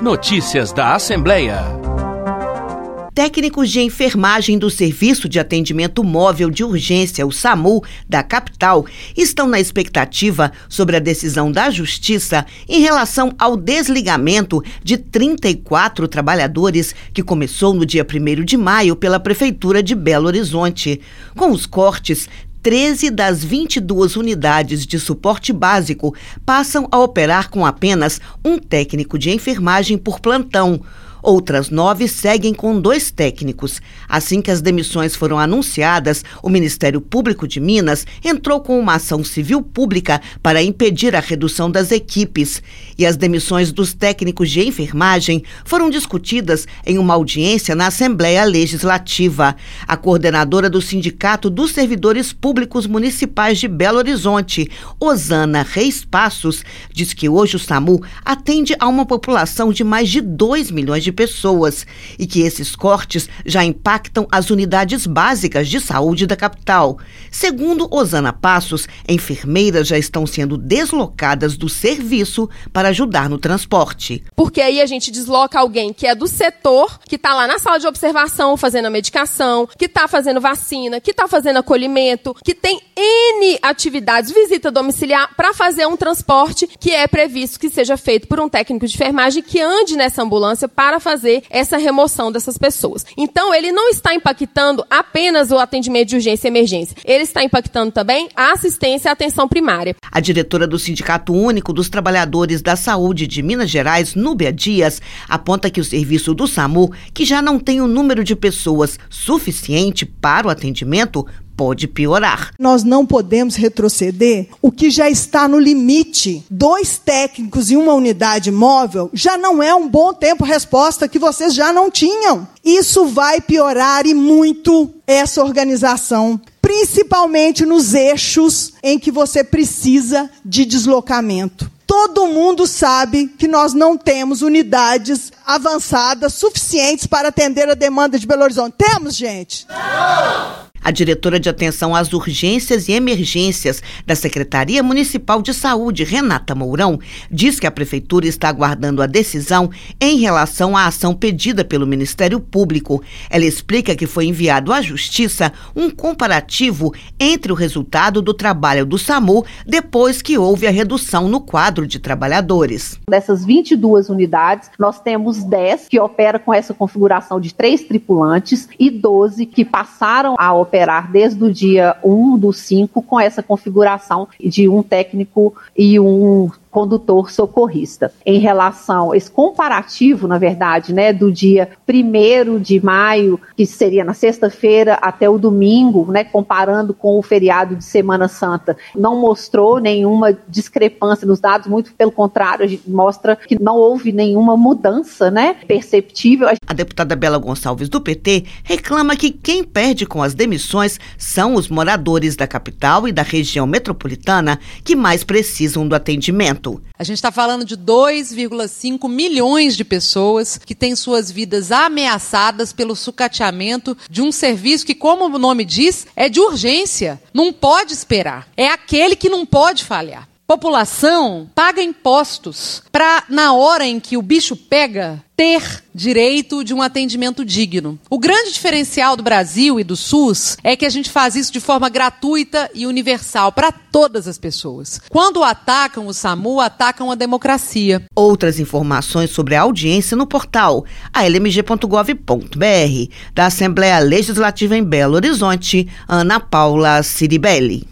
Notícias da Assembleia. Técnicos de enfermagem do Serviço de Atendimento Móvel de Urgência, o SAMU, da capital, estão na expectativa sobre a decisão da Justiça em relação ao desligamento de 34 trabalhadores que começou no dia 1º de maio pela Prefeitura de Belo Horizonte. Com os cortes, 13 das 22 unidades de suporte básico passam a operar com apenas um técnico de enfermagem por plantão. Outras 9 seguem com 2 técnicos. Assim que as demissões foram anunciadas, o Ministério Público de Minas entrou com uma ação civil pública para impedir a redução das equipes. E as demissões dos técnicos de enfermagem foram discutidas em uma audiência na Assembleia Legislativa. A coordenadora do Sindicato dos Servidores Públicos Municipais de Belo Horizonte, Osana Reis Passos, diz que hoje o SAMU atende a uma população de mais de 2 milhões de pessoas e que esses cortes já impactam as unidades básicas de saúde da capital. Segundo Osana Passos, enfermeiras já estão sendo deslocadas do serviço para ajudar no transporte. Porque aí a gente desloca alguém que é do setor, que está lá na sala de observação fazendo a medicação, que está fazendo vacina, que está fazendo acolhimento, que tem N atividades, visita domiciliar, para fazer um transporte que é previsto que seja feito por um técnico de enfermagem que ande nessa ambulância para fazer essa remoção dessas pessoas. Então, ele não está impactando apenas o atendimento de urgência e emergência. Ele está impactando também a assistência e a atenção primária. A diretora do Sindicato Único dos Trabalhadores da Saúde de Minas Gerais, Núbia Dias, aponta que o serviço do SAMU, que já não tem o número de pessoas suficiente para o atendimento, pode piorar. Nós não podemos retroceder. O que já está no limite, 2 técnicos e uma unidade móvel, já não é um bom tempo-resposta que vocês já não tinham. Isso vai piorar e muito essa organização, principalmente nos eixos em que você precisa de deslocamento. Todo mundo sabe que nós não temos unidades avançadas suficientes para atender a demanda de Belo Horizonte. Temos, gente? Não! A diretora de atenção às urgências e emergências da Secretaria Municipal de Saúde, Renata Mourão, diz que a Prefeitura está aguardando a decisão em relação à ação pedida pelo Ministério Público. Ela explica que foi enviado à Justiça um comparativo entre o resultado do trabalho do SAMU depois que houve a redução no quadro de trabalhadores. Dessas 22 unidades, nós temos 10 que operam com essa configuração de 3 tripulantes e 12 que passaram a operar desde o dia 1/5 com essa configuração de um técnico e um condutor socorrista. Em relação a esse comparativo, na verdade, do dia 1º de maio, que seria na sexta-feira, até o domingo, comparando com o feriado de Semana Santa, não mostrou nenhuma discrepância nos dados, muito pelo contrário, a gente mostra que não houve nenhuma mudança, perceptível. A deputada Bela Gonçalves, do PT, reclama que quem perde com as demissões são os moradores da capital e da região metropolitana que mais precisam do atendimento. A gente está falando de 2,5 milhões de pessoas que têm suas vidas ameaçadas pelo sucateamento de um serviço que, como o nome diz, é de urgência. Não pode esperar. É aquele que não pode falhar. População paga impostos para, na hora em que o bicho pega, ter direito de um atendimento digno. O grande diferencial do Brasil e do SUS é que a gente faz isso de forma gratuita e universal para todas as pessoas. Quando atacam o SAMU, atacam a democracia. Outras informações sobre a audiência no portal almg.gov.br. Da Assembleia Legislativa em Belo Horizonte, Ana Paula Ciribelli.